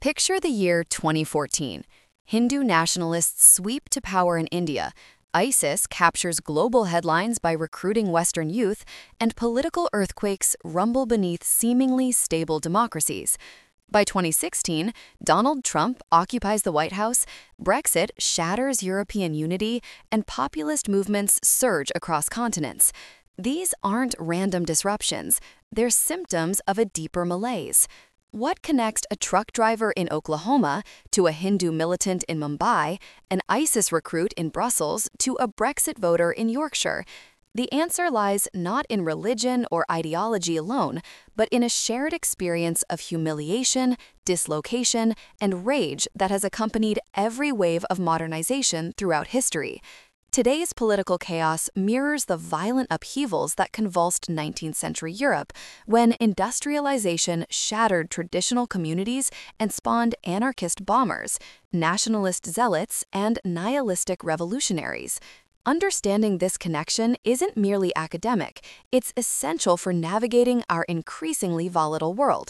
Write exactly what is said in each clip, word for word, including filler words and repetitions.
Picture the year twenty fourteen. Hindu nationalists sweep to power in India. ISIS captures global headlines by recruiting Western youth, and political earthquakes rumble beneath seemingly stable democracies. By twenty sixteen, Donald Trump occupies the White House, Brexit shatters European unity, and populist movements surge across continents. These aren't random disruptions, they're symptoms of a deeper malaise. What connects a truck driver in Oklahoma to a Hindu militant in Mumbai, an ISIS recruit in Brussels to a Brexit voter in Yorkshire? The answer lies not in religion or ideology alone, but in a shared experience of humiliation, dislocation, and rage that has accompanied every wave of modernization throughout history. Today's political chaos mirrors the violent upheavals that convulsed nineteenth century Europe, when industrialization shattered traditional communities and spawned anarchist bombers, nationalist zealots, and nihilistic revolutionaries. Understanding this connection isn't merely academic, it's essential for navigating our increasingly volatile world.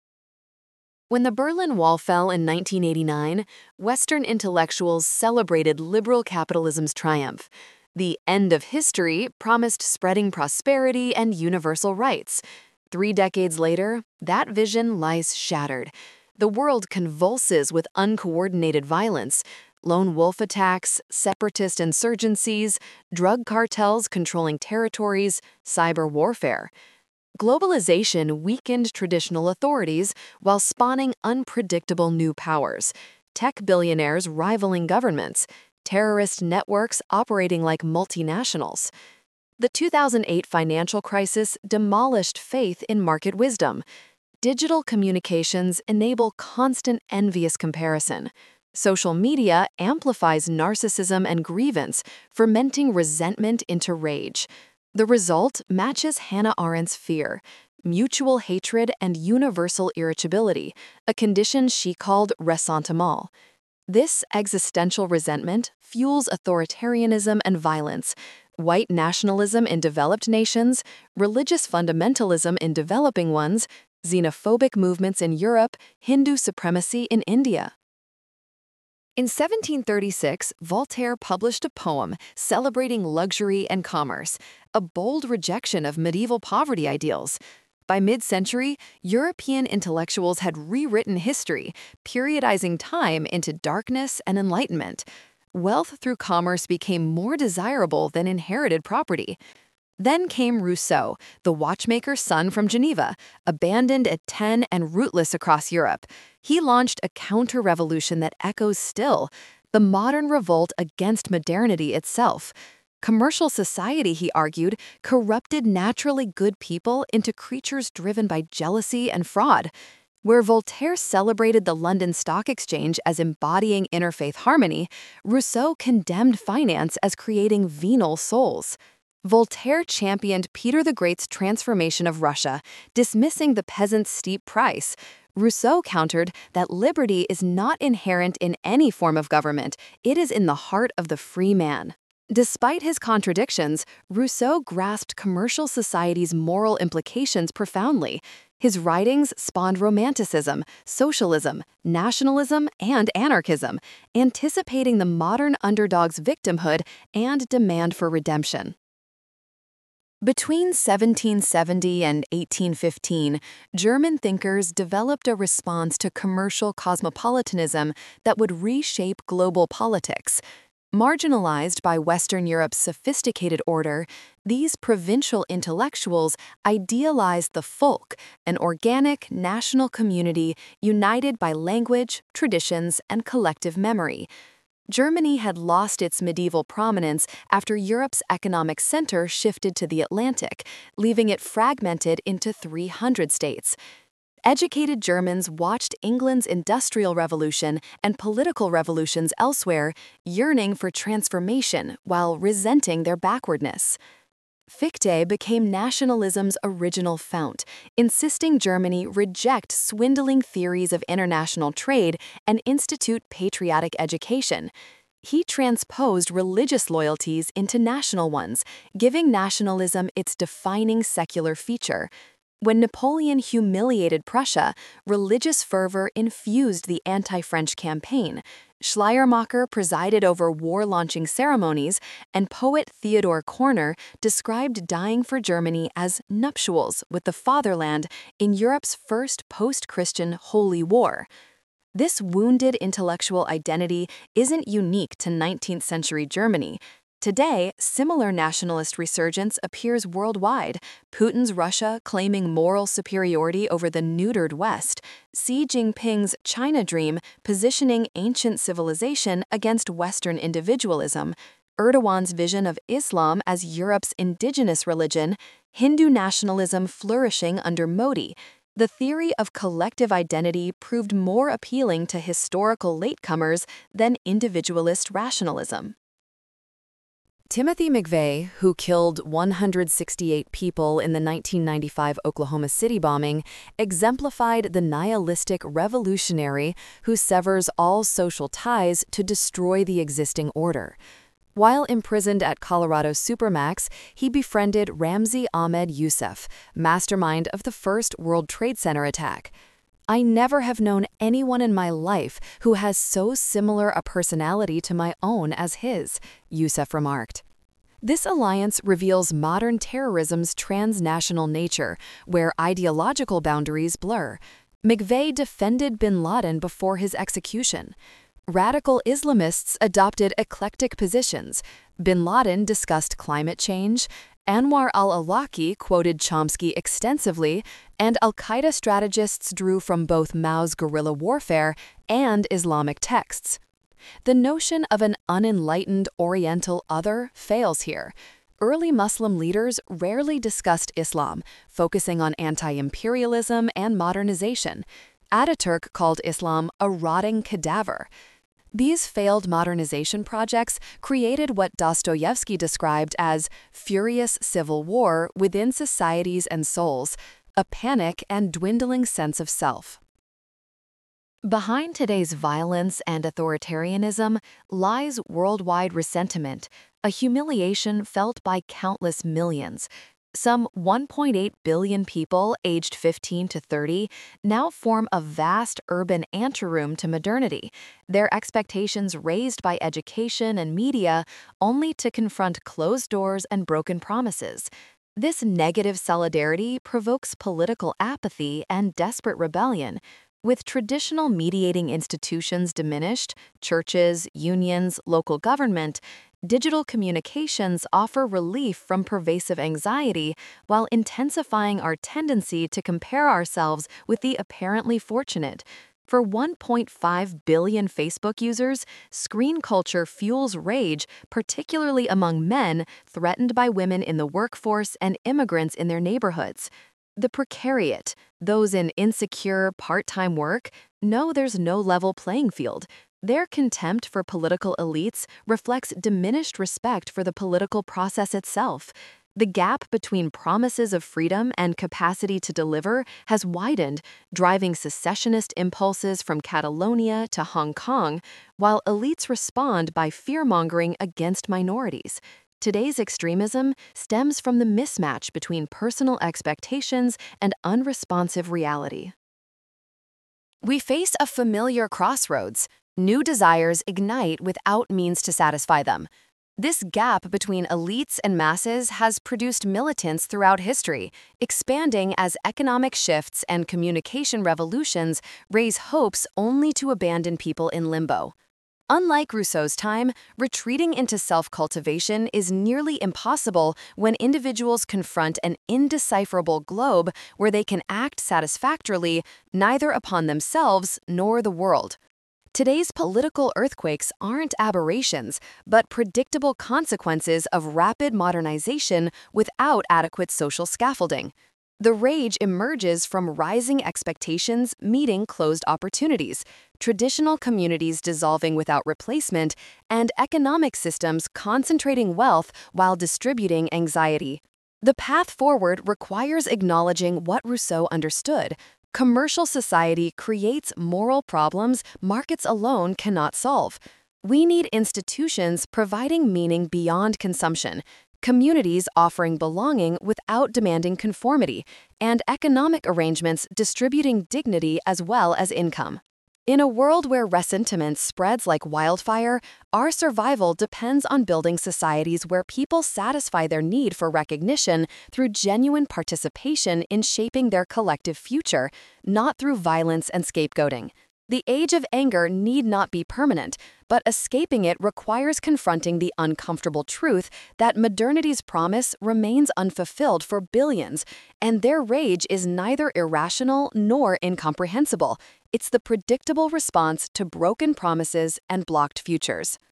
When the Berlin Wall fell in nineteen eighty-nine, Western intellectuals celebrated liberal capitalism's triumph. The end of history promised spreading prosperity and universal rights. Three decades later, that vision lies shattered. The world convulses with uncoordinated violence: lone wolf attacks, separatist insurgencies, drug cartels controlling territories, cyber warfare. Globalization weakened traditional authorities while spawning unpredictable new powers: tech billionaires rivaling governments, terrorist networks operating like multinationals. The two thousand eight financial crisis demolished faith in market wisdom. Digital communications enable constant envious comparison. Social media amplifies narcissism and grievance, fermenting resentment into rage. The result matches Hannah Arendt's fear: mutual hatred and universal irritability, a condition she called ressentiment. This existential resentment fuels authoritarianism and violence: white nationalism in developed nations, religious fundamentalism in developing ones, xenophobic movements in Europe, Hindu supremacy in India. In seventeen thirty-six, Voltaire published a poem celebrating luxury and commerce, a bold rejection of medieval poverty ideals. By mid-century, European intellectuals had rewritten history, periodizing time into darkness and enlightenment. Wealth through commerce became more desirable than inherited property. Then came Rousseau, the watchmaker's son from Geneva, abandoned at ten and rootless across Europe. He launched a counter-revolution that echoes still: the modern revolt against modernity itself. Commercial society, he argued, corrupted naturally good people into creatures driven by jealousy and fraud. Where Voltaire celebrated the London Stock Exchange as embodying interfaith harmony, Rousseau condemned finance as creating venal souls. Voltaire championed Peter the Great's transformation of Russia, dismissing the peasant's steep price. Rousseau countered that liberty is not inherent in any form of government, it is in the heart of the free man. Despite his contradictions, Rousseau grasped commercial society's moral implications profoundly. His writings spawned romanticism, socialism, nationalism, and anarchism, anticipating the modern underdog's victimhood and demand for redemption. Between seventeen seventy and eighteen fifteen, German thinkers developed a response to commercial cosmopolitanism that would reshape global politics. Marginalized by Western Europe's sophisticated order, these provincial intellectuals idealized the folk, an organic national community united by language, traditions, and collective memory. Germany had lost its medieval prominence after Europe's economic center shifted to the Atlantic, leaving it fragmented into three hundred states. Educated Germans watched England's Industrial Revolution and political revolutions elsewhere, yearning for transformation while resenting their backwardness. Fichte became nationalism's original fount, insisting Germany reject swindling theories of international trade and institute patriotic education. He transposed religious loyalties into national ones, giving nationalism its defining secular feature. When Napoleon humiliated Prussia, religious fervor infused the anti-French campaign. Schleiermacher presided over war-launching ceremonies, and poet Theodore Korner described dying for Germany as nuptials with the fatherland in Europe's first post-Christian holy war. This wounded intellectual identity isn't unique to nineteenth century Germany. Today, similar nationalist resurgence appears worldwide, Putin's Russia claiming moral superiority over the neutered West, Xi Jinping's China dream positioning ancient civilization against Western individualism, Erdogan's vision of Islam as Europe's indigenous religion, Hindu nationalism flourishing under Modi. The theory of collective identity proved more appealing to historical latecomers than individualist rationalism. Timothy McVeigh, who killed one hundred sixty-eight people in the nineteen ninety-five Oklahoma City bombing, exemplified the nihilistic revolutionary who severs all social ties to destroy the existing order. While imprisoned at Colorado Supermax, he befriended Ramzi Ahmed Youssef, mastermind of the first World Trade Center attack. "I never have known anyone in my life who has so similar a personality to my own as his," Youssef remarked. This alliance reveals modern terrorism's transnational nature, where ideological boundaries blur. McVeigh defended bin Laden before his execution. Radical Islamists adopted eclectic positions. Bin Laden discussed climate change, Anwar al-Awlaki quoted Chomsky extensively, and al-Qaeda strategists drew from both Mao's guerrilla warfare and Islamic texts. The notion of an unenlightened Oriental other fails here. Early Muslim leaders rarely discussed Islam, focusing on anti-imperialism and modernization. Ataturk called Islam a rotting cadaver. These failed modernization projects created what Dostoevsky described as furious civil war within societies and souls, a panic and dwindling sense of self. Behind today's violence and authoritarianism lies worldwide resentment, a humiliation felt by countless millions. Some one point eight billion people aged fifteen to thirty now form a vast urban anteroom to modernity, their expectations raised by education and media only to confront closed doors and broken promises. This negative solidarity provokes political apathy and desperate rebellion. With traditional mediating institutions diminished, churches, unions, local government, digital communications offer relief from pervasive anxiety while intensifying our tendency to compare ourselves with the apparently fortunate. For one point five billion Facebook users, screen culture fuels rage, particularly among men threatened by women in the workforce and immigrants in their neighborhoods. The precariat, those in insecure, part-time work, know there's no level playing field. Their contempt for political elites reflects diminished respect for the political process itself. The gap between promises of freedom and capacity to deliver has widened, driving secessionist impulses from Catalonia to Hong Kong, while elites respond by fear-mongering against minorities. Today's extremism stems from the mismatch between personal expectations and unresponsive reality. We face a familiar crossroads. New desires ignite without means to satisfy them. This gap between elites and masses has produced militants throughout history, expanding as economic shifts and communication revolutions raise hopes only to abandon people in limbo. Unlike Rousseau's time, retreating into self-cultivation is nearly impossible when individuals confront an indecipherable globe where they can act satisfactorily neither upon themselves nor the world. Today's political earthquakes aren't aberrations, but predictable consequences of rapid modernization without adequate social scaffolding. The rage emerges from rising expectations meeting closed opportunities, traditional communities dissolving without replacement, and economic systems concentrating wealth while distributing anxiety. The path forward requires acknowledging what Rousseau understood. Commercial society creates moral problems markets alone cannot solve. We need institutions providing meaning beyond consumption, communities offering belonging without demanding conformity, and economic arrangements distributing dignity as well as income. In a world where resentment spreads like wildfire, our survival depends on building societies where people satisfy their need for recognition through genuine participation in shaping their collective future, not through violence and scapegoating. The age of anger need not be permanent, but escaping it requires confronting the uncomfortable truth that modernity's promise remains unfulfilled for billions, and their rage is neither irrational nor incomprehensible. It's the predictable response to broken promises and blocked futures.